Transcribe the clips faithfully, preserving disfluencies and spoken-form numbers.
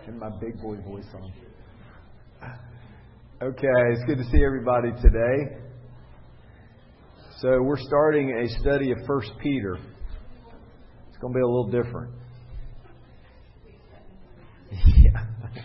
And my big boy voice on. Okay, it's good to see everybody today. So we're starting a study of First Peter. It's going to be a little different. Yeah.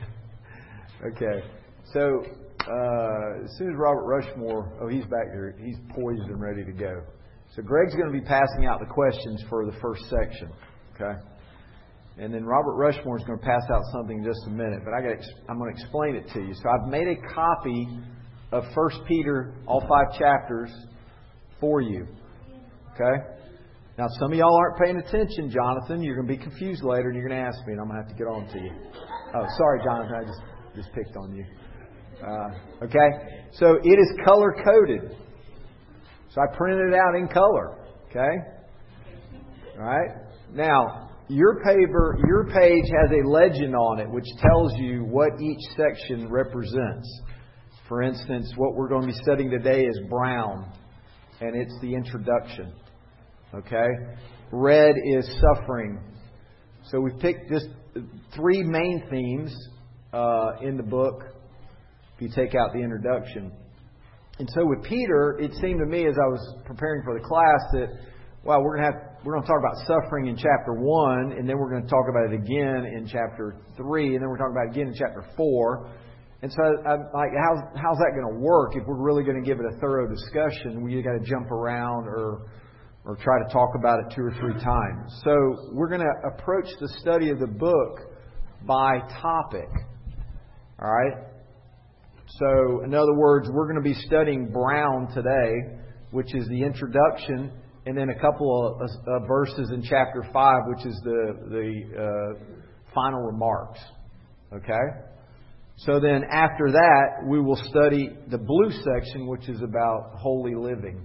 Okay. So uh, as soon as Robert Rushmore, oh, he's back there. He's poised and ready to go. So Greg's going to be passing out the questions for the first section. Okay. And then Robert Rushmore is going to pass out something in just a minute, but I got I'm going to explain it to you. So I've made a copy of First Peter, all five chapters, for you. Okay? Now, some of y'all aren't paying attention, Jonathan. You're going to be confused later, and you're going to ask me, and I'm going to have to get on to you. Oh, sorry, Jonathan. I just, just picked on you. Uh, okay? So it is color-coded. So I printed it out in color. Okay? All right? Now, Your paper, your page has a legend on it which tells you what each section represents. For instance, what we're going to be studying today is brown, and it's the introduction. Okay? Red is suffering. So we've picked just three main themes uh, in the book, if you take out the introduction. And so with Peter, it seemed to me as I was preparing for the class that, well, we're going to have We're going to talk about suffering in chapter one, and then we're going to talk about it again in chapter three, and then we're talking about it again in chapter four. And so, I'm like, how's, how's that going to work if we're really going to give it a thorough discussion? We got to jump around or or try to talk about it two or three times. So we're going to approach the study of the book by topic. All right? So, in other words, we're going to be studying Brown today, which is the introduction. And then a couple of uh, verses in chapter five, which is the the uh, final remarks. Okay? So then after that, we will study the blue section, which is about holy living.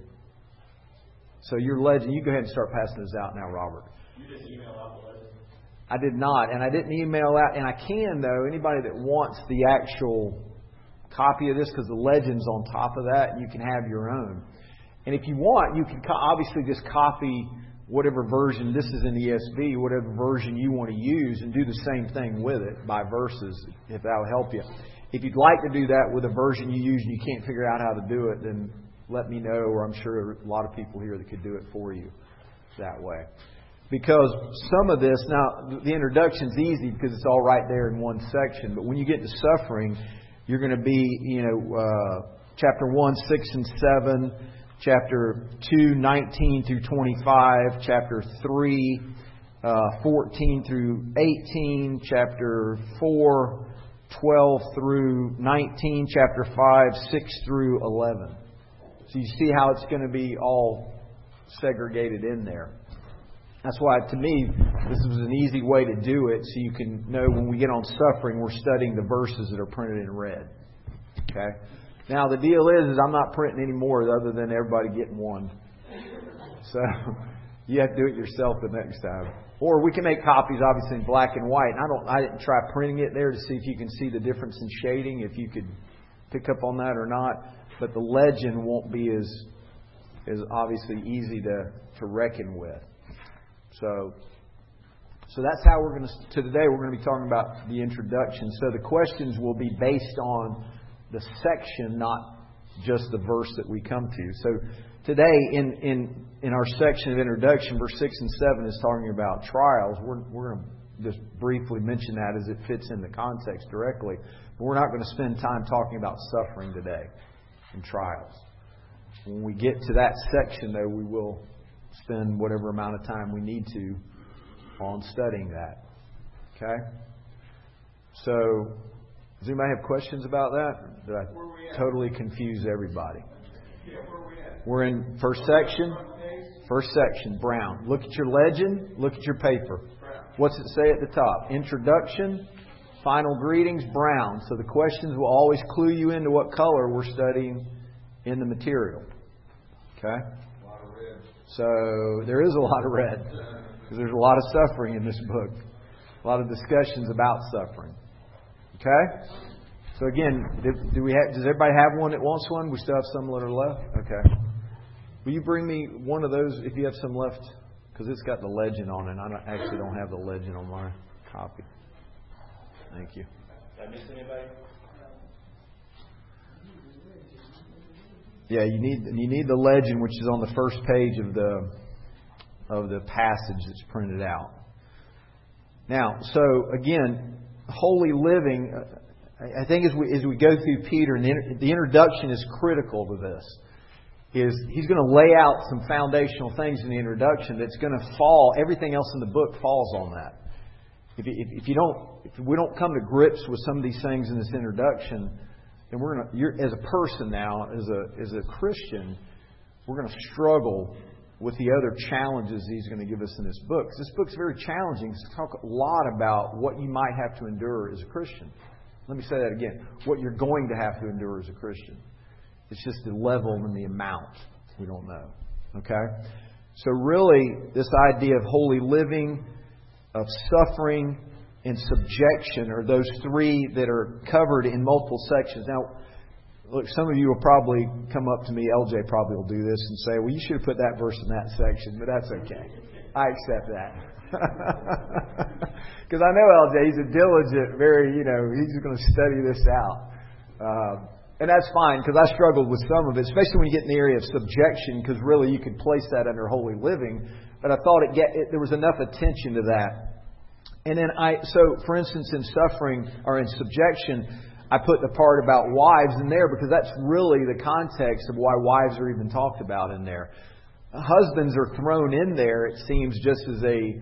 So your legend, you go ahead and start passing this out now, Robert. You just email out the legend? I did not. And I didn't email out. And I can, though, anybody that wants the actual copy of this, because the legend's on top of that, and you can have your own. And if you want, you can obviously just copy whatever version, this is in E S V, whatever version you want to use, and do the same thing with it by verses, if that will help you. If you'd like to do that with a version you use and you can't figure out how to do it, then let me know, or I'm sure a lot of people here that could do it for you that way. Because some of this, now the introduction's easy because it's all right there in one section, but when you get to suffering, you're going to be, you know, uh, chapter one, six, and seven, Chapter two, nineteen through twenty-five. Chapter three, uh, fourteen through eighteen. Chapter four, twelve through nineteen. Chapter five, six through eleven. So you see how it's going to be all segregated in there. That's why, to me, this was an easy way to do it, so you can know when we get on suffering, we're studying the verses that are printed in red. Okay? Now, the deal is, is I'm not printing any more other than everybody getting one. So, you have to do it yourself the next time. Or we can make copies, obviously, in black and white. And I don't, I didn't try printing it there to see if you can see the difference in shading, if you could pick up on that or not. But the legend won't be as, as obviously easy to, to reckon with. So, so that's how we're going to, to today we're going to be talking about the introduction. So the questions will be based on the section, not just the verse that we come to. So today, in in, in our section of introduction, verse six and seven is talking about trials. We're, we're going to just briefly mention that as it fits in the context directly. But we're not going to spend time talking about suffering today and trials. When we get to that section, though, we will spend whatever amount of time we need to on studying that. Okay? So, does anybody have questions about that? Did I totally confuse everybody? Yeah, where are we at? We're in first section. First section, brown. Look at your legend. Look at your paper. What's it say at the top? Introduction, final greetings, brown. So the questions will always clue you into what color we're studying in the material. Okay? A lot of red. So there is a lot of red. Because there's a lot of suffering in this book. A lot of discussions about suffering. Okay? So again, do, do we have, does everybody have one that wants one? We still have some that are left? Okay. Will you bring me one of those if you have some left? Because it's got the legend on it. I don't, actually don't have the legend on my copy. Thank Thank you. Did I miss anybody? Yeah, you need you need the legend, which is on the first page of the of the passage that's printed out. Now, so again, holy living. I think as we as we go through Peter, and the, the introduction is critical to this. Is he's going to lay out some foundational things in the introduction that's going to fall. Everything else in the book falls on that. If, if, if you don't, if we don't come to grips with some of these things in this introduction, then we're going to, you're, as a person now, as a as a Christian, we're going to struggle with the other challenges he's going to give us in this book. This book's very challenging. It's talk a lot about what you might have to endure as a Christian. Let me say that again. What you're going to have to endure as a Christian. It's just the level and the amount. We don't know. Okay? So really, this idea of holy living, of suffering, and subjection are those three that are covered in multiple sections. Now, look, some of you will probably come up to me, L J probably will do this, and say, well, you should have put that verse in that section, but that's okay. I accept that. Because I know L J, he's a diligent, very, you know, he's going to study this out. Um, and that's fine, because I struggled with some of it, especially when you get in the area of subjection, because really you could place that under holy living. But I thought it get it, there was enough attention to that. And then I, so for instance, in suffering or in subjection, I put the part about wives in there because that's really the context of why wives are even talked about in there. Husbands are thrown in there, it seems, just as a,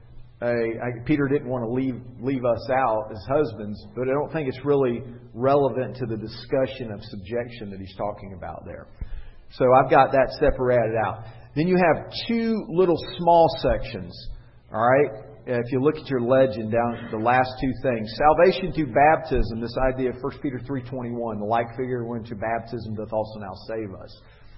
a I, Peter didn't want to leave leave us out as husbands, but I don't think it's really relevant to the discussion of subjection that he's talking about there. So I've got that separated out. Then you have two little small sections. All right? If you look at your legend down the last two things. Salvation through baptism, this idea of First Peter three twenty-one, the like figure went to baptism doth also now save us.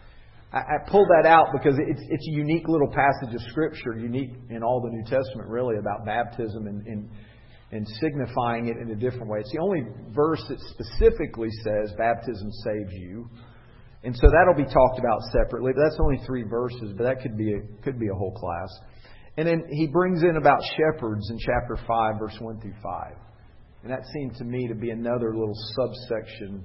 I, I pulled that out because it's, it's a unique little passage of Scripture, unique in all the New Testament really, about baptism and, and, and signifying it in a different way. It's the only verse that specifically says baptism saves you. And so that'll be talked about separately. But that's only three verses, but that could be a, could be a whole class. And then he brings in about shepherds in chapter five, verse one through five. And that seemed to me to be another little subsection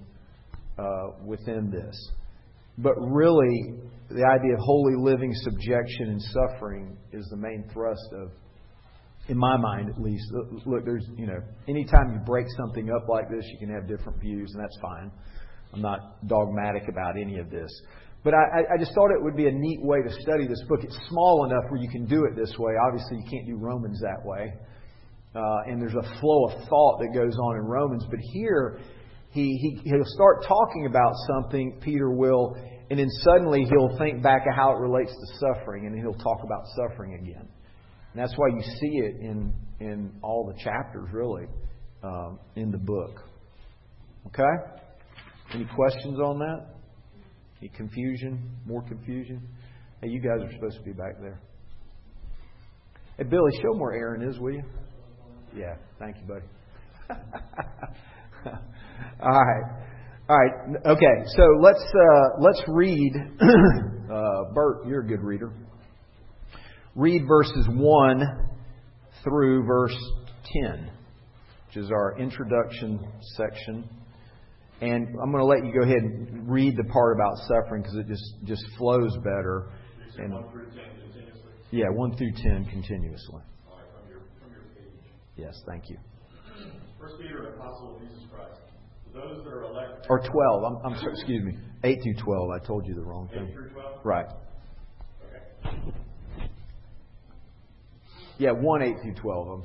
uh, within this. But really, the idea of holy living, subjection, and suffering is the main thrust of, in my mind at least. Look, there's, you know, anytime you break something up like this, you can have different views, and that's fine. I'm not dogmatic about any of this. But I, I just thought it would be a neat way to study this book. It's small enough where you can do it this way. Obviously, you can't do Romans that way. Uh, and there's a flow of thought that goes on in Romans. But here, he, he, he'll start talking about something, Peter will, and then suddenly he'll think back of how it relates to suffering, and he'll talk about suffering again. And that's why you see it in, in all the chapters, really, um, in the book. Okay? Any questions on that? Any confusion? More confusion? Hey, you guys are supposed to be back there. Hey, Billy, show more Aaron is, will you? Yeah, thank you, buddy. All right. All right. Okay, so let's uh, let's read. uh, Bert, you're a good reader. Read verses one through verse ten, which is our introduction section. And I'm going to let you go ahead and read the part about suffering because it just, just flows better. And, one through ten continuously? Yeah, one through ten continuously. All right, from your, from your page. Yes, thank you. First Peter, an apostle of Jesus Christ. To those that are elect. Or twelve. I'm, I'm sorry, excuse me. eight through twelve. I told you the wrong thing. eight through twelve? Right. Okay. Yeah, one, eight through twelve. I'm,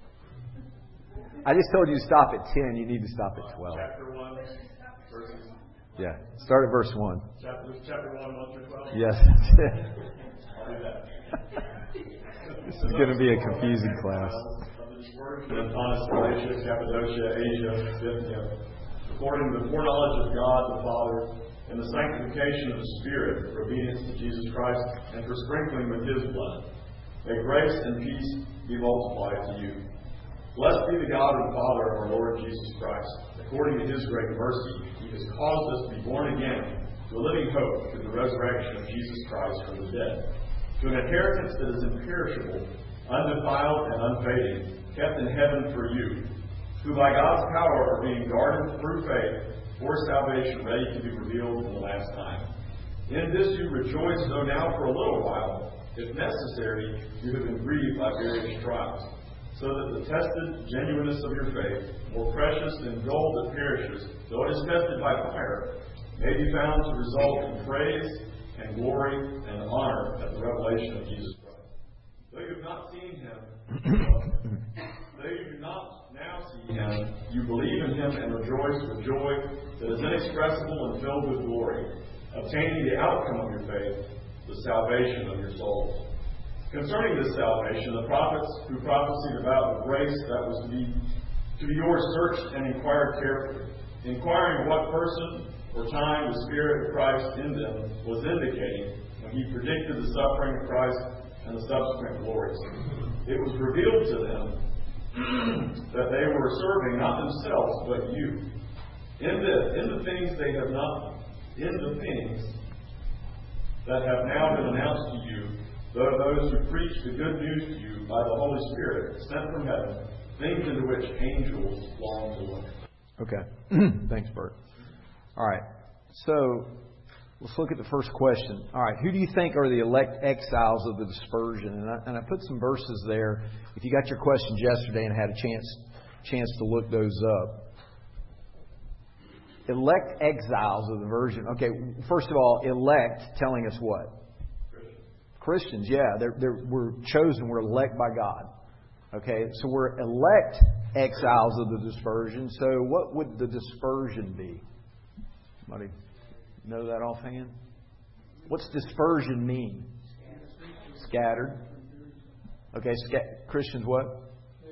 I just told you to stop at ten. You need to stop at twelve. Chapter one, verses. Yeah. Start at verse one. Chapter, chapter one, one through twelve? Yes, that's it. I'll do that. This is going to be a confusing class. Pontus, Galatia, Cappadocia, Asia, Bithynia, according to the foreknowledge of God the Father, and the sanctification of the Spirit, for obedience to Jesus Christ, and for sprinkling with His blood. May grace and peace be multiplied to you. Blessed be the God and Father of our Lord Jesus Christ. According to His great mercy, He has caused us to be born again to a living hope through the resurrection of Jesus Christ from the dead, to an inheritance that is imperishable, undefiled, and unfading, kept in heaven for you, who by God's power are being guarded through faith for salvation ready to be revealed in the last time. In this you rejoice, though now for a little while, if necessary, you have been grieved by various trials, so that the tested genuineness of your faith, more precious than gold that perishes, though it is tested by fire, may be found to result in praise and glory and honor at the revelation of Jesus Christ. Though you have not seen Him, though you do not now see Him, you believe in Him and rejoice with joy that is inexpressible and filled with glory, obtaining the outcome of your faith, the salvation of your souls. Concerning this salvation, the prophets who prophesied about the grace that was to be to be yours searched and inquired carefully, inquiring what person or time the Spirit of Christ in them was indicating when He predicted the suffering of Christ and the subsequent glories. It was revealed to them that they were serving not themselves but you. In this, in the things they have not, in the things that have now been announced to you, though those who preach the good news to you by the Holy Spirit sent from heaven, things into which angels long to look. Okay. Thanks, Bert. All right. So let's look at the first question. All right. Who do you think are the elect exiles of the dispersion? And I, and I put some verses there. If you got your questions yesterday and had a chance chance to look those up. Elect exiles of the version. Okay. First of all, elect telling us what? Christians, yeah, they're, they're, we're chosen, we're elect by God. Okay, so we're elect exiles of the dispersion. So what would the dispersion be? Somebody know that offhand? What's dispersion mean? Scattered. Okay, sca- Christians what?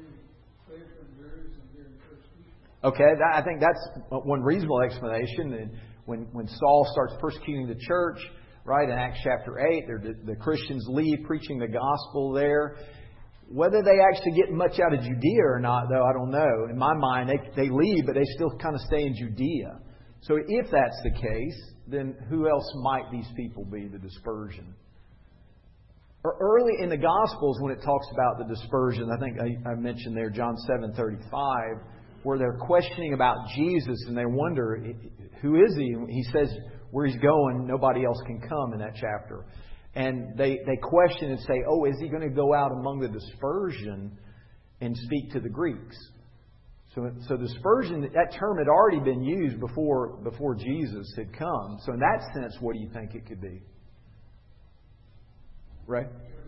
Okay, that, I think that's one reasonable explanation. And when, when Saul starts persecuting the church, right, in Acts chapter eight, the, the Christians leave preaching the gospel there. Whether they actually get much out of Judea or not, though, I don't know. In my mind, they, they leave, but they still kind of stay in Judea. So if that's the case, then who else might these people be, the dispersion? Or early in the Gospels, when it talks about the dispersion, I think I, I mentioned there John seven thirty-five, where they're questioning about Jesus and they wonder, who is He? He says, where He's going, nobody else can come in that chapter. And they, they question and say, oh, is He going to go out among the dispersion and speak to the Greeks? So, so dispersion, that term had already been used before, before Jesus had come. So in that sense, what do you think it could be? Right?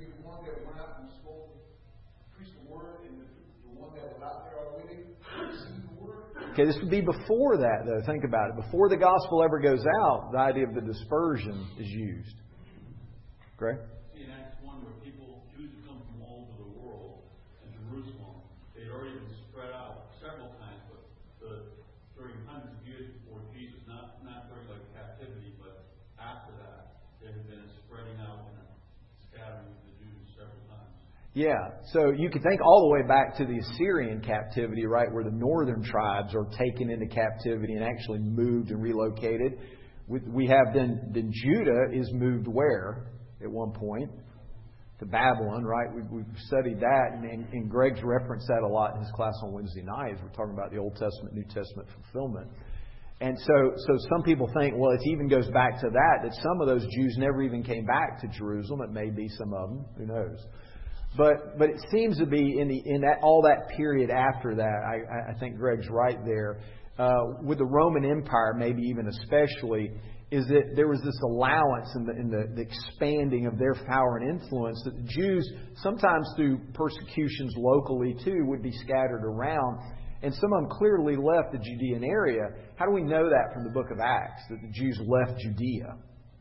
Okay, this would be before that, though. Think about it. Before the gospel ever goes out, the idea of the dispersion is used. Greg? See, in Acts one, where people, Jews had come from all over the world and Jerusalem, they'd already been spread out several times, but the, during hundreds of years before Jesus, not, not during like captivity, but after that, there had been a spreading out and a scattering of the Jews several times. Yeah, so you could think all the way back to the Assyrian captivity, right, where the northern tribes are taken into captivity and actually moved and relocated. We have then, then Judah is moved where? At one point, to Babylon, right? We've, we've studied that, and, and, and Greg's referenced that a lot in his class on Wednesday nights. We're talking about the Old Testament, New Testament fulfillment. And so, so some people think, well, it even goes back to that, that some of those Jews never even came back to Jerusalem. It may be some of them. Who knows? But but it seems to be in the in that all that period after that. I, I think Greg's right there. Uh, with the Roman Empire, maybe even especially, is that there was this allowance in the, in the, the expanding of their power and influence that the Jews, sometimes through persecutions locally too, would be scattered around. And some of them clearly left the Judean area. How do we know that from the book of Acts, that the Jews left Judea?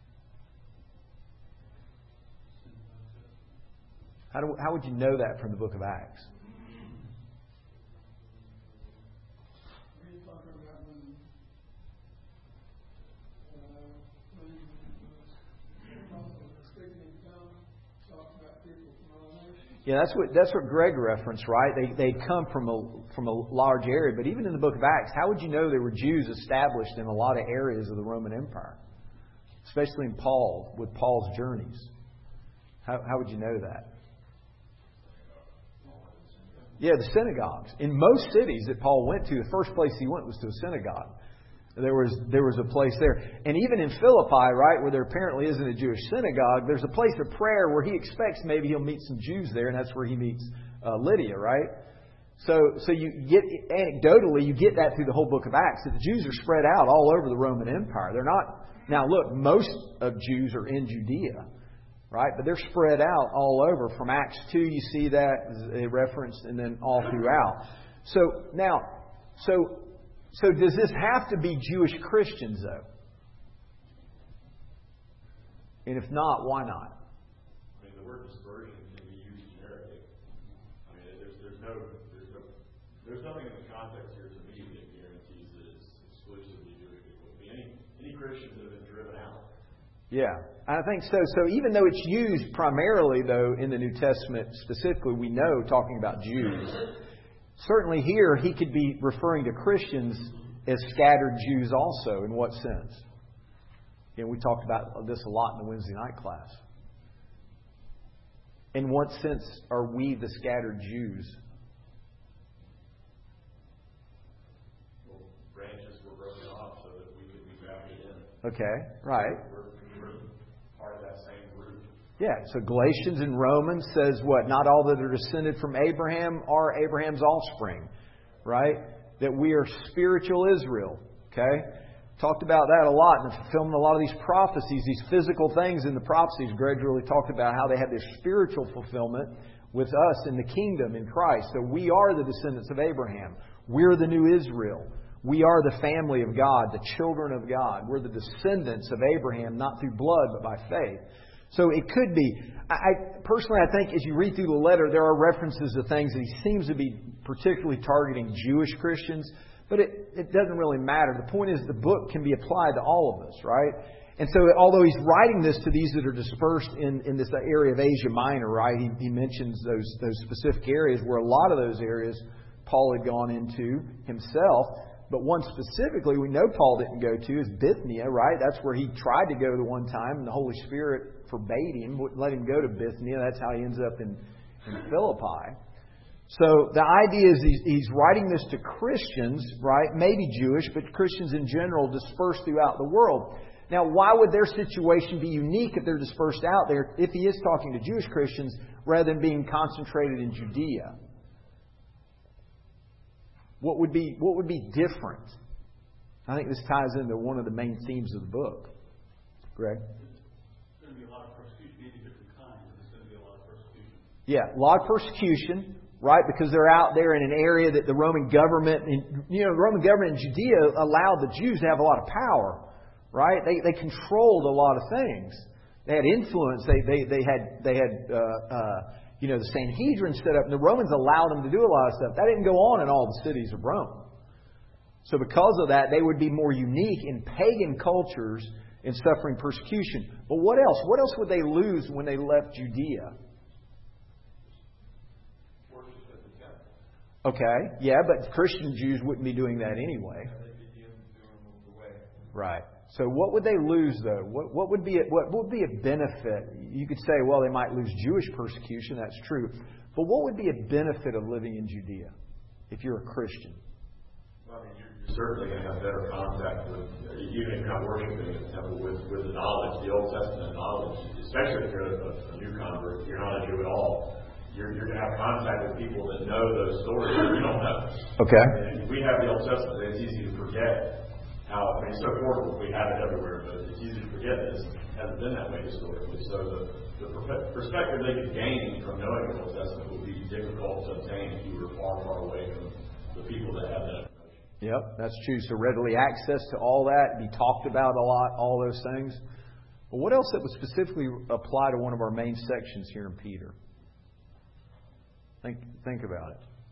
How, do, how would you know that from the book of Acts? Yeah, that's what that's what Greg referenced, right? They they come from a from a large area, but even in the book of Acts, how would you know there were Jews established in a lot of areas of the Roman Empire, especially in Paul with Paul's journeys? How how would you know that? Yeah, the synagogues. In most cities that Paul went to, the first place he went was to a synagogue. There was there was a place there. And even in Philippi, right, where there apparently isn't a Jewish synagogue, there's a place of prayer where he expects maybe he'll meet some Jews there, and that's where he meets uh, Lydia, right? So so you get, anecdotally, you get that through the whole book of Acts, that the Jews are spread out all over the Roman Empire. They're not, now look, most of Jews are in Judea, right? But they're spread out all over. From Acts two, you see that they referenced, and then all throughout. So now, so... So does this have to be Jewish Christians, though? And if not, why not? I mean, the word dispersion can be used generically. I mean, there's, there's no, there's no, there's nothing in the context here to me that guarantees that it's exclusively Jewish people. I mean, any, any Christians that have been driven out. Yeah, I think so. So even though it's used primarily, though, in the New Testament specifically, we know talking about Jews. Certainly here, he could be referring to Christians as scattered Jews also. In what sense? And we talked about this a lot in the Wednesday night class. In what sense are we the scattered Jews? Well, branches were broken off so that we could be grafted in. Okay, right. We're, we're part of that same root. Yeah, so Galatians and Romans says what? Not all that are descended from Abraham are Abraham's offspring, right? That we are spiritual Israel, okay? Talked about that a lot in the fulfillment of a lot of these prophecies, these physical things in the prophecies. Greg really talked about how they have this spiritual fulfillment with us in the kingdom in Christ. So we are the descendants of Abraham. We're the new Israel. We are the family of God, the children of God. We're the descendants of Abraham, not through blood, but by faith. So it could be. I, I personally, I think as you read through the letter, there are references to things that he seems to be particularly targeting Jewish Christians, but it, it doesn't really matter. The point is the book can be applied to all of us, right? And so although he's writing this to these that are dispersed in, in this area of Asia Minor, right, he, he mentions those, those specific areas where a lot of those areas Paul had gone into himself. But one specifically we know Paul didn't go to is Bithynia, right? That's where he tried to go the one time, and the Holy Spirit forbade him, wouldn't let him go to Bithynia. That's how he ends up in, in Philippi. So the idea is he's, he's writing this to Christians, right? Maybe Jewish, but Christians in general dispersed throughout the world. Now, why would their situation be unique if they're dispersed out there, if he is talking to Jewish Christians, rather than being concentrated in Judea? What would be what would be different? I think this ties into one of the main themes of the book. Greg? There's going to be a lot of persecution, maybe different kinds, but there's going to be a lot of persecution. Yeah, a lot of persecution, right? Because they're out there in an area that the Roman government, you know, the Roman government in Judea allowed the Jews to have a lot of power, right? They they controlled a lot of things. They had influence. They they they had they had uh, uh, you know the Sanhedrin set up, and the Romans allowed them to do a lot of stuff. That didn't go on in all the cities of Rome. So because of that, they would be more unique in pagan cultures in suffering persecution. But what else? What else would they lose when they left Judea? Okay, yeah, but Christian Jews wouldn't be doing that anyway. Right. So what would they lose, though? What, what would be a, what would be a benefit? You could say, well, they might lose Jewish persecution. That's true. But what would be a benefit of living in Judea if you're a Christian? Well, I mean, you're, you're certainly going to have better contact with, even if you're not worshiping in the temple, with, with the knowledge, the Old Testament knowledge, especially if you're a, a new convert, if you're not a Jew at all. You're, you're going to have contact with people that know those stories that you don't know. Okay. And we have the Old Testament. It's easy to forget how, I mean, it's so portable. We have it everywhere, but it's easy to forget that it hasn't been that way historically. So the, the perspective they could gain from knowing the Old Testament would be difficult to obtain if you were far, far away from the people that have that information. Yep, that's true. So readily access to all that, be talked about a lot, all those things. But what else that would specifically apply to one of our main sections here in Peter? Think think about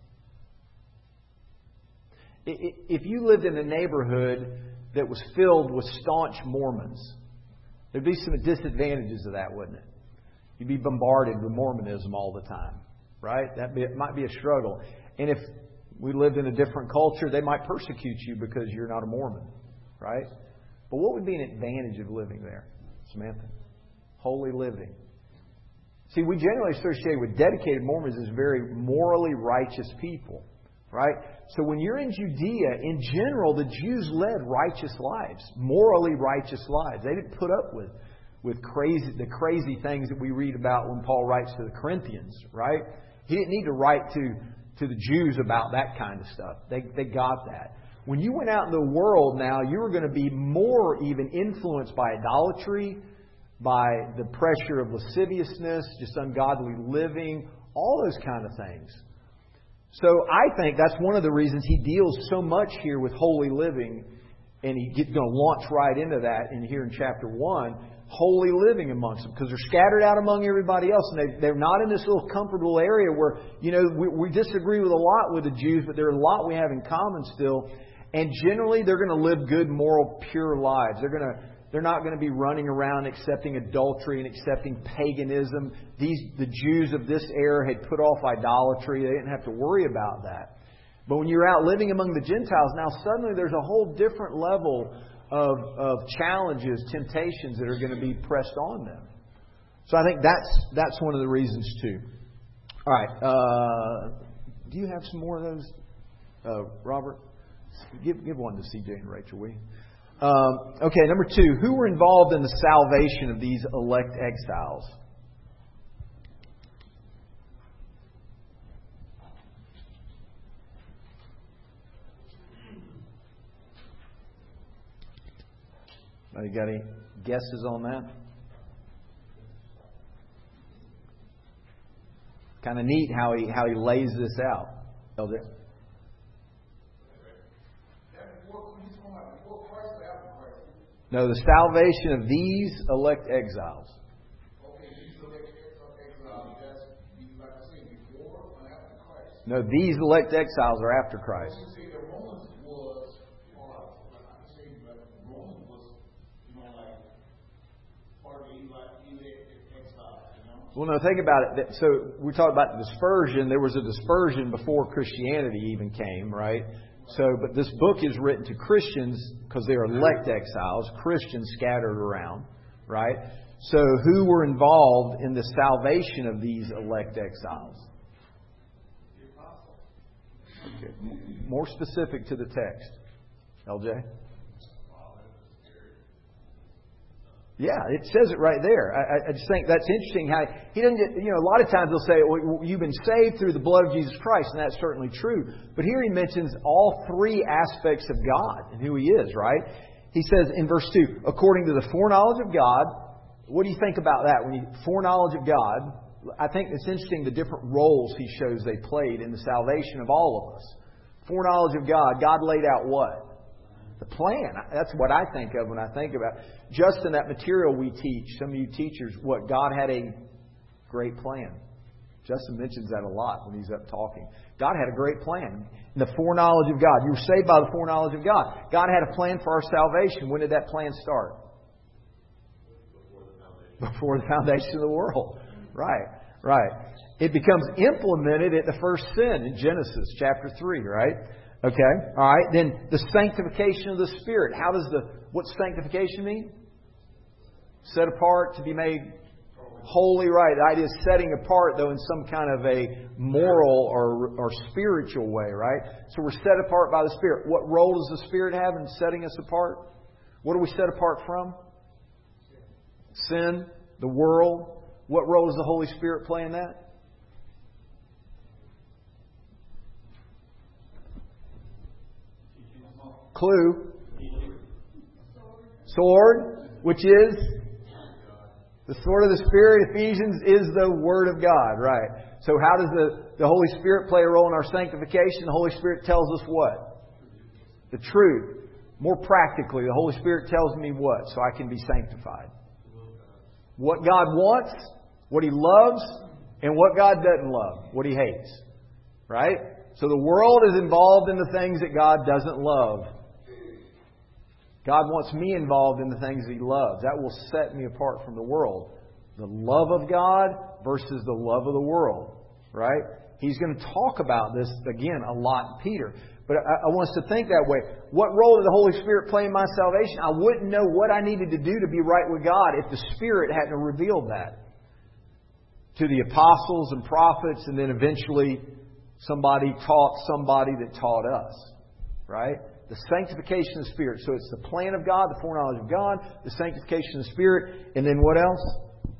it. If you lived in a neighborhood that was filled with staunch Mormons, there'd be some disadvantages of that, wouldn't it? You'd be bombarded with Mormonism all the time, right? That might be a struggle. And if we lived in a different culture, they might persecute you because you're not a Mormon, right? But what would be an advantage of living there, Samantha? Holy living. See, we generally associate with dedicated Mormons as very morally righteous people, right? So when you're in Judea, in general, the Jews led righteous lives, morally righteous lives. They didn't put up with, with crazy the crazy things that we read about when Paul writes to the Corinthians, right? He didn't need to write to, to the Jews about that kind of stuff. They, they got that. When you went out in the world now, you were going to be more even influenced by idolatry, by the pressure of lasciviousness, just ungodly living, all those kind of things. So I think that's one of the reasons he deals so much here with holy living, and he's going to launch right into that in here in chapter one, holy living amongst them, because they're scattered out among everybody else, and they, they're not in this little comfortable area where, you know, we, we disagree with a lot with the Jews, but there's a lot we have in common still, and generally they're going to live good, moral, pure lives. They're going to They're not going to be running around accepting adultery and accepting paganism. These the Jews of this era had put off idolatry. They didn't have to worry about that. But when you're out living among the Gentiles, now suddenly there's a whole different level of, of challenges, temptations that are going to be pressed on them. So I think that's that's one of the reasons too. All right. Uh, do you have some more of those, uh, Robert? Give give one to C J and Rachel, will you? Um, okay, number two. Who were involved in the salvation of these elect exiles? You got any guesses on that? Kind of neat how he how he lays this out. Elder? No, the salvation of these elect exiles. Okay, these elect exiles, that's, like I said, before or after Christ? No, these elect exiles are after Christ. You see, the Romans was, or I can say, but Romans was, you know, like, part of the elect exiles, you know? Well, no, think about it. So we talked about the dispersion. There was a dispersion before Christianity even came, right? So, but this book is written to Christians because they are elect exiles, Christians scattered around, right? So who were involved in the salvation of these elect exiles? Okay. More specific to the text. L J? Yeah, it says it right there. I, I just think that's interesting how he doesn't get, you know, a lot of times they'll say, well, you've been saved through the blood of Jesus Christ, and that's certainly true. But here he mentions all three aspects of God and who He is, right? He says in verse two, according to the foreknowledge of God. What do you think about that? When you foreknowledge of God, I think it's interesting the different roles he shows they played in the salvation of all of us. Foreknowledge of God. God laid out what? The plan. That's what I think of when I think about just in that material we teach. Some of you teachers, what God had a great plan. Justin mentions that a lot when he's up talking. God had a great plan. In the foreknowledge of God. You were saved by the foreknowledge of God. God had a plan for our salvation. When did that plan start? Before the foundation of the world. Right. Right. It becomes implemented at the first sin in Genesis chapter three, right? Okay, all right. Then the sanctification of the Spirit. How does the what's sanctification mean? Set apart, to be made holy, right? The idea is setting apart, though, in some kind of a moral or or spiritual way, right? So we're set apart by the Spirit. What role does the Spirit have in setting us apart? What are we set apart from? Sin, the world. What role does the Holy Spirit play in that? Clue. Sword, which is the sword of the Spirit. Ephesians is the Word of God, right? So how does the, the Holy Spirit play a role in our sanctification? The Holy Spirit tells us what? The truth. More practically, the Holy Spirit tells me what? So I can be sanctified. What God wants, what He loves, and what God doesn't love, what He hates. Right? So the world is involved in the things that God doesn't love. God wants me involved in the things that He loves. That will set me apart from the world. The love of God versus the love of the world. Right? He's going to talk about this, again, a lot in Peter. But I, I want us to think that way. What role did the Holy Spirit play in my salvation? I wouldn't know what I needed to do to be right with God if the Spirit hadn't revealed that. to the apostles and prophets, and then eventually somebody taught somebody that taught us. Right? The sanctification of the Spirit. So it's the plan of God, the foreknowledge of God, the sanctification of the Spirit, and then what else?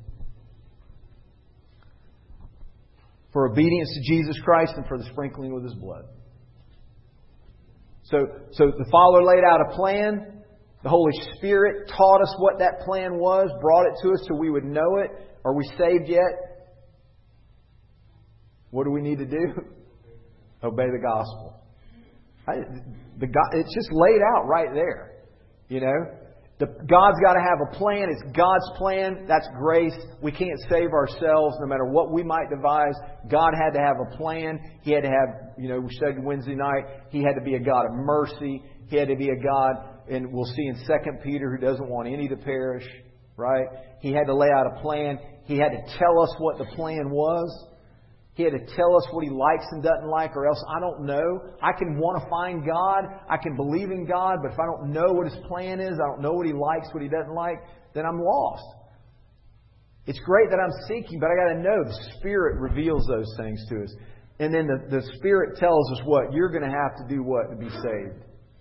For obedience to Jesus Christ and for the sprinkling with His blood. So, so the Father laid out a plan. The Holy Spirit taught us what that plan was, brought it to us so we would know it. Are we saved yet? What do we need to do? Obey the gospel. I, the, it's just laid out right there. You know? The, God's got to have a plan. It's God's plan. That's grace. We can't save ourselves no matter what we might devise. God had to have a plan. He had to have, you know, we studied Wednesday night. He had to be a God of mercy. He had to be a God, and we'll see in Second Peter, who doesn't want any to perish. Right? He had to lay out a plan. He had to tell us what the plan was. He had to tell us what He likes and doesn't like, or else I don't know. I can want to find God. I can believe in God, but if I don't know what His plan is, I don't know what He likes, what He doesn't like, then I'm lost. It's great that I'm seeking, but I got to know the Spirit reveals those things to us. And then the, the Spirit tells us what? You're going to have to do what to be saved?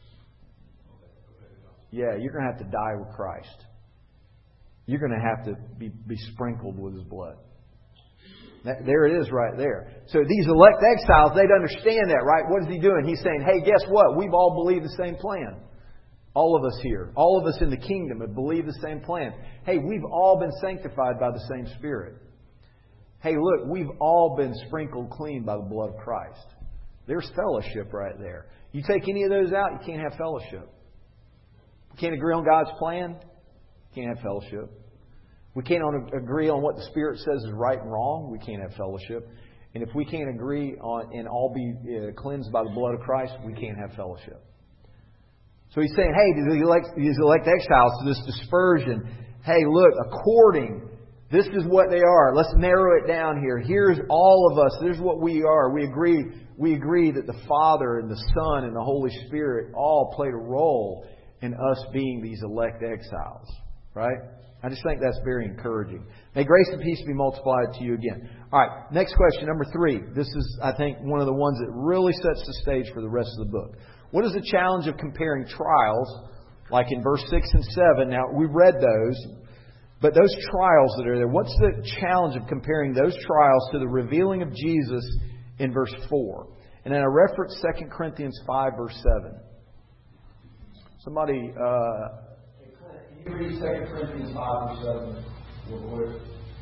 Yeah, you're going to have to die with Christ. You're going to have to be, be sprinkled with His blood. That, there it is right there. So these elect exiles, they'd understand that, right? What is He doing? He's saying, hey, guess what? We've all believed the same plan. All of us here. All of us in the kingdom have believed the same plan. Hey, we've all been sanctified by the same Spirit. Hey, look, we've all been sprinkled clean by the blood of Christ. There's fellowship right there. You take any of those out, you can't have fellowship. You can't agree on God's plan, you can't have fellowship. We can't agree on what the Spirit says is right and wrong. We can't have fellowship. And if we can't agree on and all be uh, cleansed by the blood of Christ, we can't have fellowship. So He's saying, hey, to these elect, these elect exiles, to this dispersion, hey, look, according, this is what they are. Let's narrow it down here. Here's all of us. Here's what we are. We agree, we agree that the Father and the Son and the Holy Spirit all played a role in us being these elect exiles. Right? I just think that's very encouraging. May grace and peace be multiplied to you again. All right, next question, number three. This is, I think, one of the ones that really sets the stage for the rest of the book. What is the challenge of comparing trials, like in verse six and seven? Now, we read those, but those trials that are there, what's the challenge of comparing those trials to the revealing of Jesus in verse four? And then I reference Second Corinthians five, verse seven. Somebody... Uh, Read Second Corinthians five or seven real quick.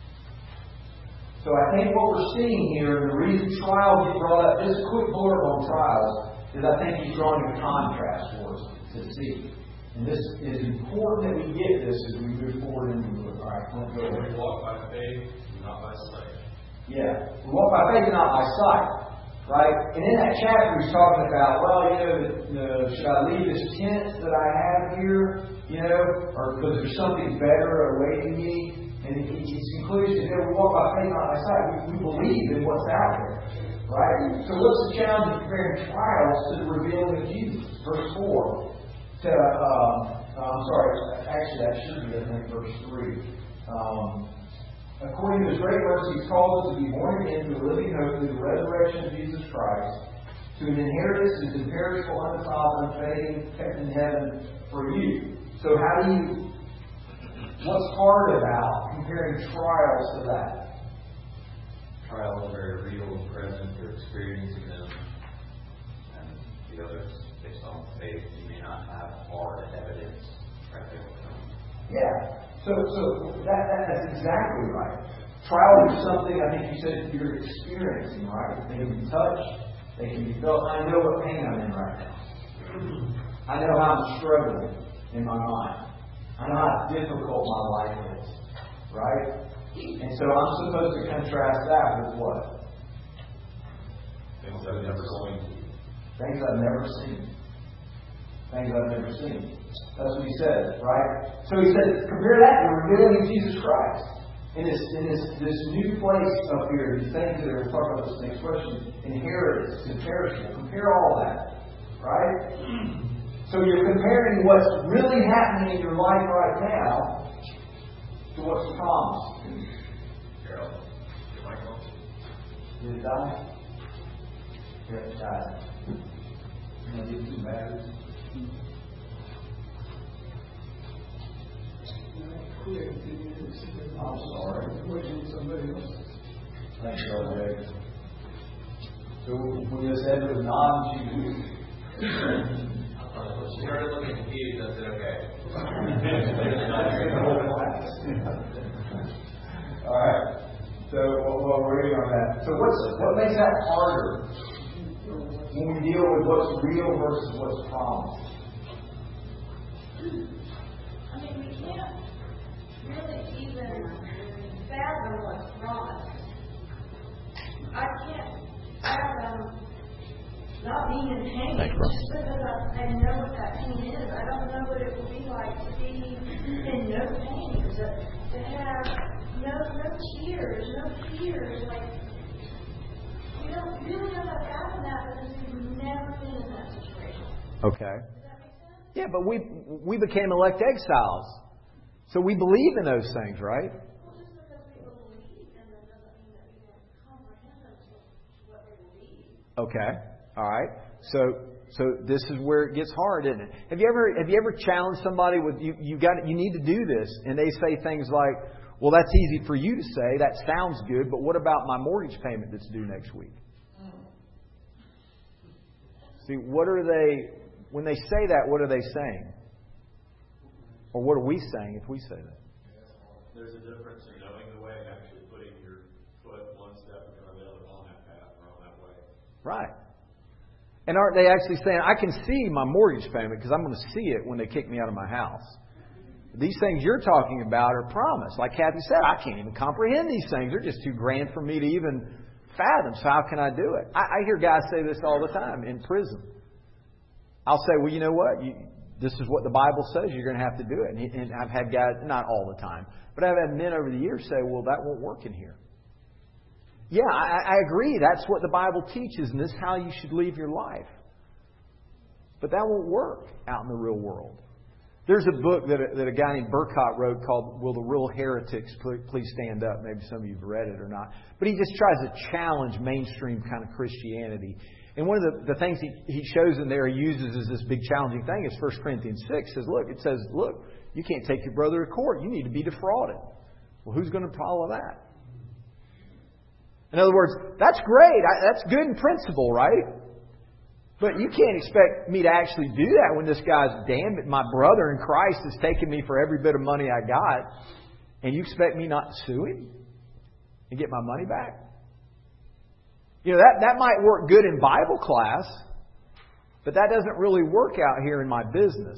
So I think what we're seeing here, and the reason trials get brought up, just a quick blurb on trials, is I think he's drawing a contrast for us to see. And this is important that we get this as we move forward into the book. All right, let's go ahead. We walk by faith, not by sight. Yeah, we walk by faith and not by sight. Right? And in that chapter he's talking about, well, you know, uh, should I leave this tent that I have here, you know, or because there's something better awaiting me? And his conclusion is, we walk by faith, not by sight. We, we believe in what's out there. Right? So what's the challenge of comparing trials to the revealing of Jesus? Verse four. To, um, I'm sorry, actually that should be, I think, verse three. Um, According to His great mercy, He's called us to be born again to a living hope through the resurrection of Jesus Christ, to an inheritance that is imperishable, undefiled, unfading, kept in heaven for you. So how do you, what's hard about comparing trials to that? Trials are very real and present. You're experiencing them. And the others, based on faith, you may not have hard evidence right there. Yeah. So, so that, that that's exactly right. Trials are something, I think you said, you're experiencing, right? They can be touched. They can be felt. I know what pain I'm in right now. I know how I'm struggling in my mind. I know how difficult my life is. Right? And so I'm supposed to contrast that with what? Things I've never seen. Things I've never seen. Things I've never seen. That's what he says, right? So he says, compare that to the revealing of Jesus Christ. In this, in this, this new place up here, these things that are, we'll talk about this next question, inheritance, imperishable. Compare all that, right? So you're comparing what's really happening in your life right now to what's promised. Carol, if I Did it die? Yeah, it died. I'm going to get two batteries. I'm sorry. Thanks, Brother. So we just had to nod you. She started looking confused. I said, okay. All right. So while we're waiting on that, so what's what makes that harder when we deal with what's real versus what's promised? I mean, we can't really even fathom what's promised. I can't fathom not being in pain just because I, I know what that pain is. I don't know what it will be like to be in no pain, to, to have no no tears, no fears. Like, we don't really know how to fathom that because we've never been in that situation. Okay. Does that make sense? Yeah, but we we became elect exiles. So we believe in those things, right? Well, just because we believe in them doesn't mean that we can comprehend them to what they believe. Okay. All right. So so this is where it gets hard, isn't it? Have you ever have you ever challenged somebody with you you got you need to do this, and they say things like, "Well, that's easy for you to say. That sounds good, but what about my mortgage payment that's due next week?" See, what are they when they say that? What are they saying? Or what are we saying if we say that? There's a difference in knowing the way and actually putting your foot one step in front of the other on that path or on that way. Right. And aren't they actually saying, I can see my mortgage payment because I'm going to see it when they kick me out of my house? These things you're talking about are promised. Like Kathy said, I can't even comprehend these things. They're just too grand for me to even fathom. So how can I do it? I, I hear guys say this all the time in prison. I'll say, well, you know what? You, this is what the Bible says. You're going to have to do it. And, and I've had guys, not all the time, but I've had men over the years say, well, that won't work in here. Yeah, I, I agree. That's what the Bible teaches, and this is how you should live your life. But that won't work out in the real world. There's a book that a, that a guy named Burkott wrote called Will the Real Heretics Please Stand Up? Maybe some of you have read it or not. But he just tries to challenge mainstream kind of Christianity. And one of the, the things he, he shows in there, he uses as this big challenging thing is First Corinthians six. Says, look, it says, look, you can't take your brother to court. You need to be defrauded. Well, who's going to follow that? In other words, that's great. I, that's good in principle, right? But you can't expect me to actually do that when this guy's damned it. My brother in Christ has taken me for every bit of money I got. And you expect me not to sue him and get my money back? You know, that, that might work good in Bible class, but that doesn't really work out here in my business.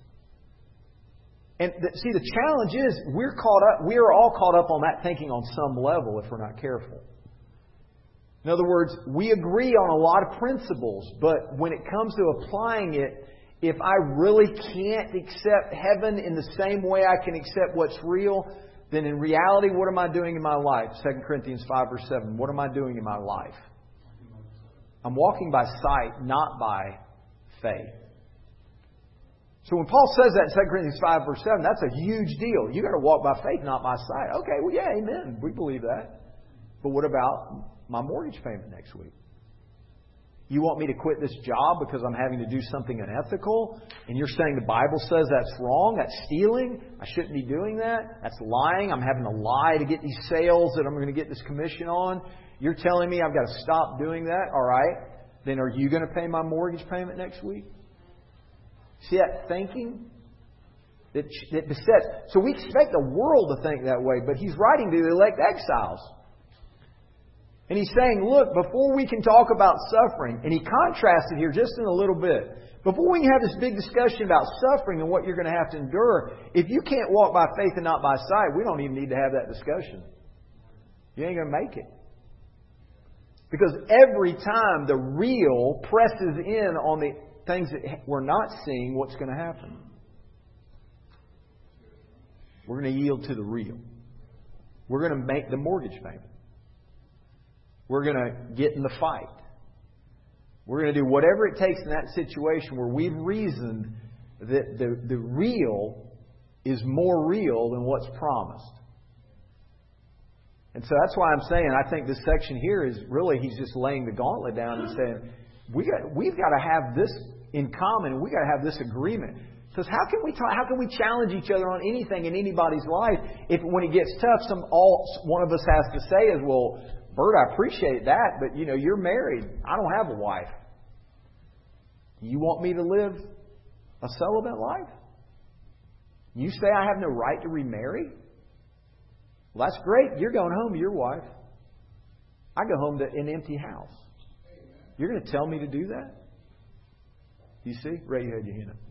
And the, see, the challenge is we're caught up. We are all caught up on that thinking on some level if we're not careful. In other words, we agree on a lot of principles, but when it comes to applying it, if I really can't accept heaven in the same way I can accept what's real, then in reality, what am I doing in my life? Second Corinthians five verse seven. What am I doing in my life? I'm walking by sight, not by faith. So when Paul says that in Second Corinthians five verse seven, that's a huge deal. You've got to walk by faith, not by sight. Okay, well, yeah, amen. We believe that. But what about my mortgage payment next week? You want me to quit this job because I'm having to do something unethical? And you're saying the Bible says that's wrong? That's stealing? I shouldn't be doing that? That's lying? I'm having to lie to get these sales that I'm going to get this commission on? You're telling me I've got to stop doing that? All right. Then are you going to pay my mortgage payment next week? See that thinking? That, that besets. So we expect the world to think that way, but he's writing to the elect exiles. And he's saying, look, before we can talk about suffering, and he contrasted here just in a little bit, before we can have this big discussion about suffering and what you're going to have to endure, if you can't walk by faith and not by sight, we don't even need to have that discussion. You ain't going to make it. Because every time the real presses in on the things that we're not seeing, what's going to happen? We're going to yield to the real. We're going to make the mortgage payment. We're going to get in the fight. We're going to do whatever it takes in that situation where we've reasoned that the, the real is more real than what's promised. And so that's why I'm saying I think this section here is really he's just laying the gauntlet down and saying we got we've got to have this in common. We got to have this agreement. Because how can we talk, how can we challenge each other on anything in anybody's life if when it gets tough, some all one of us has to say is, well, Bert, I appreciate that, but you know you're married. I don't have a wife. You want me to live a celibate life? You say I have no right to remarry? Well, that's great. You're going home to your wife. I go home to an empty house. You're going to tell me to do that? You see? Ray, you had your hand up.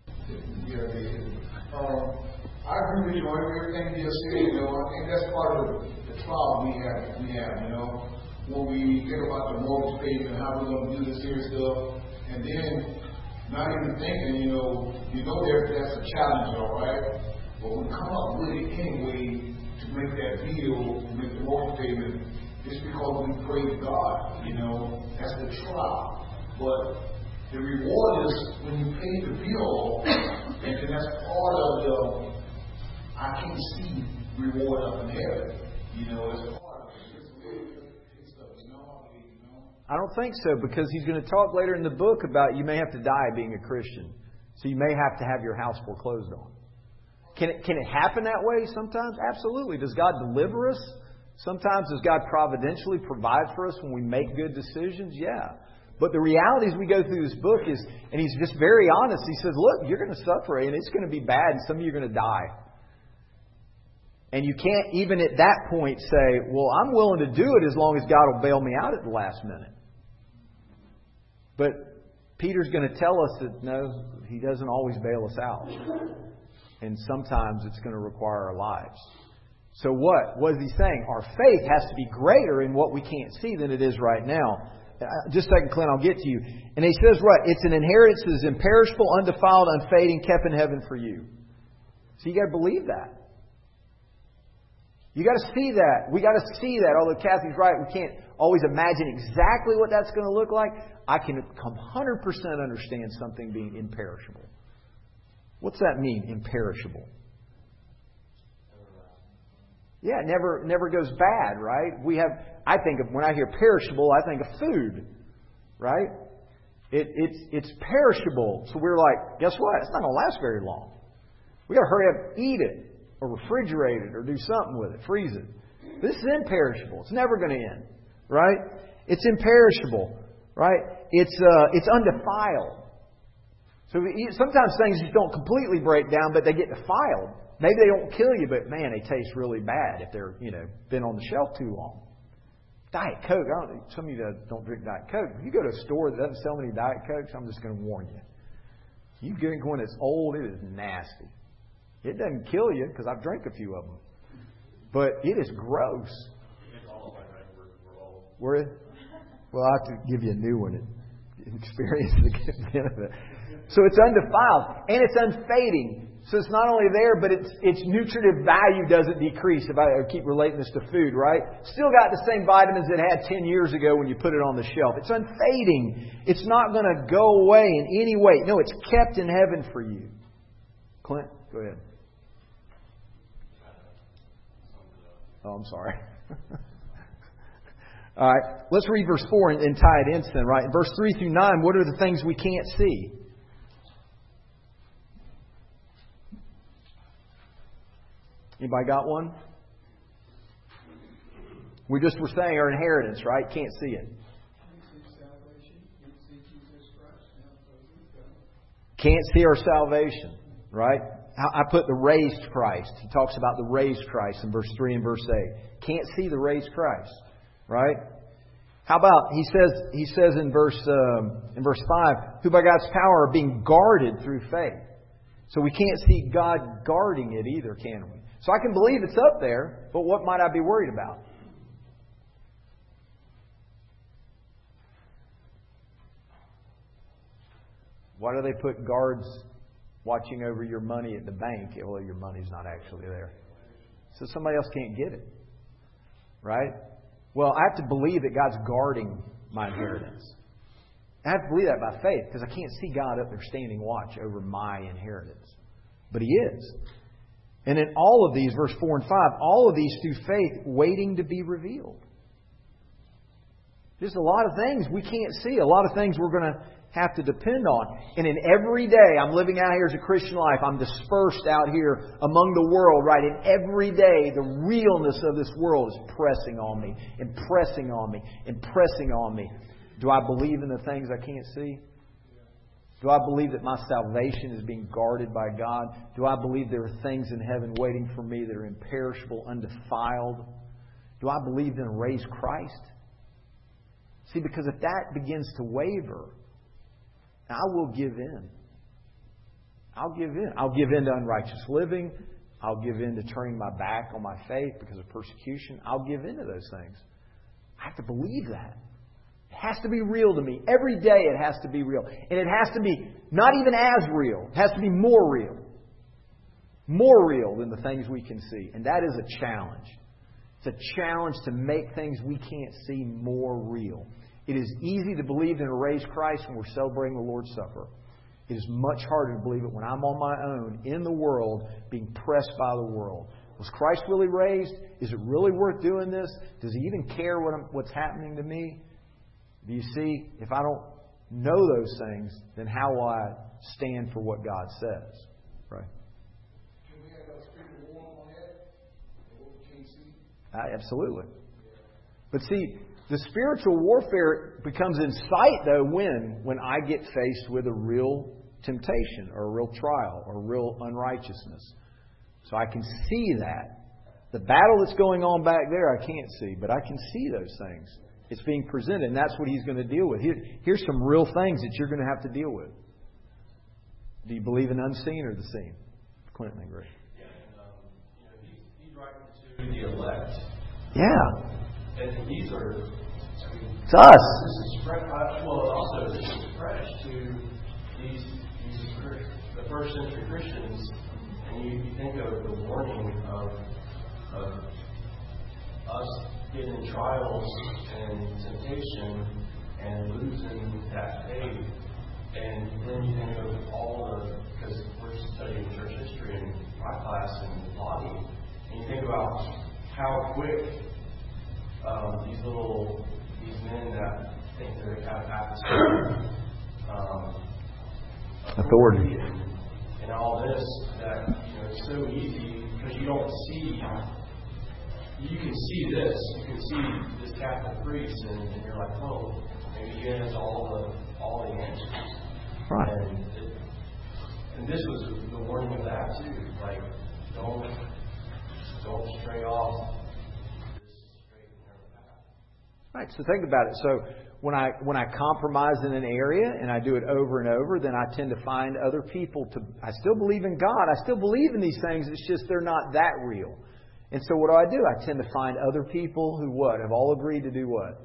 Yeah, um, I agree with you on everything you said. You know, I think that's part of the trial we have. We have, you know, when we think about the mortgage payment and how we're going to do this here stuff, and then not even thinking, you know, you know, there that's a challenge, all right. But we come up with it anyway to make that bill, to make the mortgage payment, just because we praise God. You know, that's the trial. But the reward is when you pay the bill, and then that's part of the I can't see reward up in heaven. You know, it's part of it. It's really stuff, you know, you know. I don't think so, because he's going to talk later in the book about you may have to die being a Christian. So you may have to have your house foreclosed on. Can it, can it happen that way sometimes? Absolutely. Does God deliver us? Sometimes does God providentially provide for us when we make good decisions? Yeah. But the reality as we go through this book is, and he's just very honest, he says, look, you're going to suffer and it's going to be bad and some of you are going to die. And you can't even at that point say, well, I'm willing to do it as long as God will bail me out at the last minute. But Peter's going to tell us that no, He doesn't always bail us out. And sometimes it's going to require our lives. So what? What is he saying? Our faith has to be greater in what we can't see than it is right now. Just a second, Clint, I'll get to you. And he says what? It's an inheritance that is imperishable, undefiled, unfading, kept in heaven for you. So you got to believe that. You got to see that. We got to see that. Although Kathy's right, we can't always imagine exactly what that's going to look like. I can one hundred percent understand something being imperishable. What's that mean, imperishable? Yeah, it never never goes bad, right? We have. I think of when I hear perishable, I think of food, right? It, it's it's perishable, so we're like, guess what? It's not going to last very long. We got to hurry up, and eat it, or refrigerate it, or do something with it, freeze it. This is imperishable. It's never going to end, right? It's imperishable, right? It's uh, it's undefiled. So we, sometimes things just don't completely break down, but they get defiled. Maybe they don't kill you, but man, they taste really bad if they're, you know, been on the shelf too long. Diet Coke. I don't, some of you don't drink Diet Coke. If you go to a store that doesn't sell any Diet Cokes, I'm just going to warn you. You drink one that's old, it is nasty. It doesn't kill you because I've drank a few of them. But it is gross. We're, well, I'll have to give you a new one and experience the benefit. So it's undefiled and it's unfading. So it's not only there, but its its nutritive value doesn't decrease. If I keep relating this to food, right? Still got the same vitamins it had ten years ago when you put it on the shelf. It's unfading. It's not going to go away in any way. No, it's kept in heaven for you. Clint, go ahead. Oh, I'm sorry. All right, let's read verse four and, and tie it in then, right? In verse three through nine, what are the things we can't see? Anybody got one? We just were saying our inheritance, right? Can't see it. Can't see our salvation, right? I put the raised Christ. He talks about the raised Christ in verse three and verse eight. Can't see the raised Christ, right? How about he says he says in verse um, in verse five, who by God's power are being guarded through faith. So we can't see God guarding it either, can we? So I can believe it's up there, but what might I be worried about? Why do they put guards watching over your money at the bank? Well, your money's not actually there. So somebody else can't get it. Right? Well, I have to believe that God's guarding my inheritance. I have to believe that by faith because I can't see God up there standing watch over my inheritance. But He is. And in all of these, verse four and five, all of these through faith, waiting to be revealed. There's a lot of things we can't see. A lot of things we're going to have to depend on. And in every day, I'm living out here as a Christian life. I'm dispersed out here among the world, right? And every day, the realness of this world is pressing on me, and pressing on me, and pressing on me. Do I believe in the things I can't see? Do I believe that my salvation is being guarded by God? Do I believe there are things in heaven waiting for me that are imperishable, undefiled? Do I believe in a raised Christ? See, because if that begins to waver, I will give in. I'll give in. I'll give in to unrighteous living. I'll give in to turning my back on my faith because of persecution. I'll give in to those things. I have to believe that. It has to be real to me. Every day it has to be real. And it has to be not even as real. It has to be more real. More real than the things we can see. And that is a challenge. It's a challenge to make things we can't see more real. It is easy to believe in a raised Christ when we're celebrating the Lord's Supper. It is much harder to believe it when I'm on my own, in the world, being pressed by the world. Was Christ really raised? Is it really worth doing this? Does He even care what I'm, what's happening to me? Do you see? If I don't know those things, then how will I stand for what God says? Right? Can we have a spiritual war on that? What we can't see? Uh, absolutely. But see, the spiritual warfare becomes in sight, though, when? When I get faced with a real temptation or a real trial or real unrighteousness. So I can see that. The battle that's going on back there, I can't see, but I can see those things. It's being presented, and that's what He's going to deal with. Here, here's some real things that you're going to have to deal with. Do you believe in unseen or the seen? Clinton and Greg. Yeah, and, um, you know, he's, he's writing to the elect. Yeah. And these are, I mean, it's us. This is fresh. Well, also this is fresh to these, these the first century Christians. And you, you think of the warning of, of us getting in trials and temptation and losing that faith. And then you think of all the, because we're studying church history in my class in Lottie, and you think about how quick um, these little, these men that think they have apostolic um, authority and, and all this, that, you know, it's so easy because you don't see. You can see this. You can see this Catholic priest, and, and you're like, oh, maybe he has all the all the answers. Right. And, it, and this was the warning of that too. Like, don't don't stray off this straight and narrow path. Right. So think about it. So when I when I compromise in an area and I do it over and over, then I tend to find other people to. I still believe in God. I still believe in these things. It's just they're not that real. And so what do I do? I tend to find other people who what? Have all agreed to do what?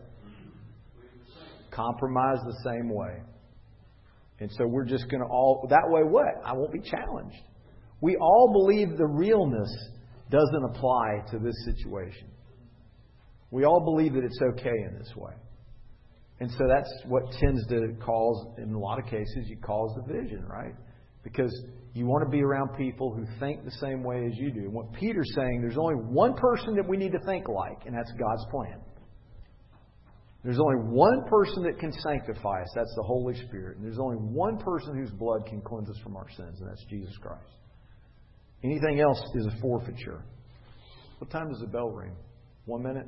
Compromise the same way. And so we're just going to all... That way what? I won't be challenged. We all believe the realness doesn't apply to this situation. We all believe that it's okay in this way. And so that's what tends to cause, in a lot of cases, you cause division, right? Because you want to be around people who think the same way as you do. And what Peter's saying, there's only one person that we need to think like, and that's God's plan. There's only one person that can sanctify us. That's the Holy Spirit. And there's only one person whose blood can cleanse us from our sins, and that's Jesus Christ. Anything else is a forfeiture. What time does the bell ring? One minute?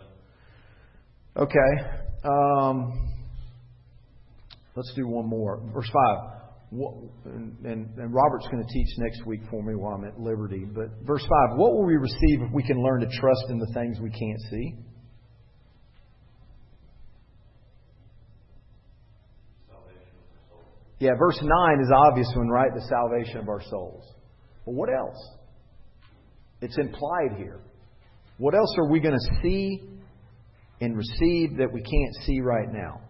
Okay. Um, let's do one more. Verse five. What, and, and, and Robert's going to teach next week for me while I'm at liberty. But verse five, what will we receive if we can learn to trust in the things we can't see? Salvation of the soul. Yeah, verse nine is the obvious one, right? The salvation of our souls. But what else? It's implied here. What else are we going to see and receive that we can't see right now?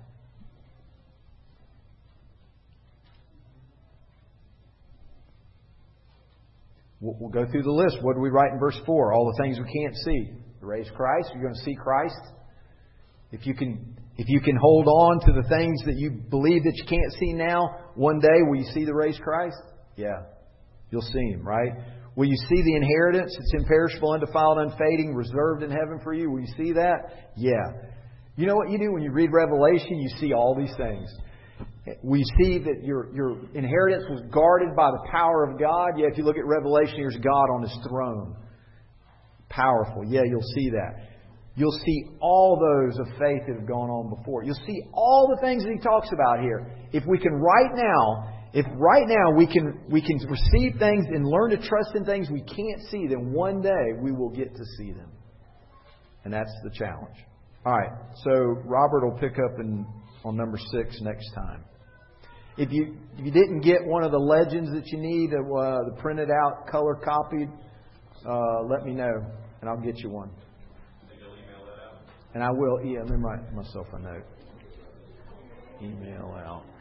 We'll go through the list. What do we write in verse four? All the things we can't see. The raised Christ. You're going to see Christ. If you can, if you can hold on to the things that you believe that you can't see now, one day will you see the raised Christ? Yeah. You'll see Him, right? Will you see the inheritance? It's imperishable, undefiled, unfading, reserved in heaven for you. Will you see that? Yeah. You know what you do when you read Revelation? You see all these things. Will you see that your, your inheritance was guarded by the power of God? Yeah, if you look at Revelation, here's God on His throne. Powerful. Yeah, you'll see that. You'll see all those of faith that have gone on before. You'll see all the things that He talks about here. If we can right now, if right now we can we can receive things and learn to trust in things we can't see, then one day we will get to see them. And that's the challenge. All right, so Robert will pick up in, on number six next time. If you if you didn't get one of the legends that you need, uh, the printed out, color copied, uh, let me know, and I'll get you one. And I will, yeah, let me write myself a note. Email out.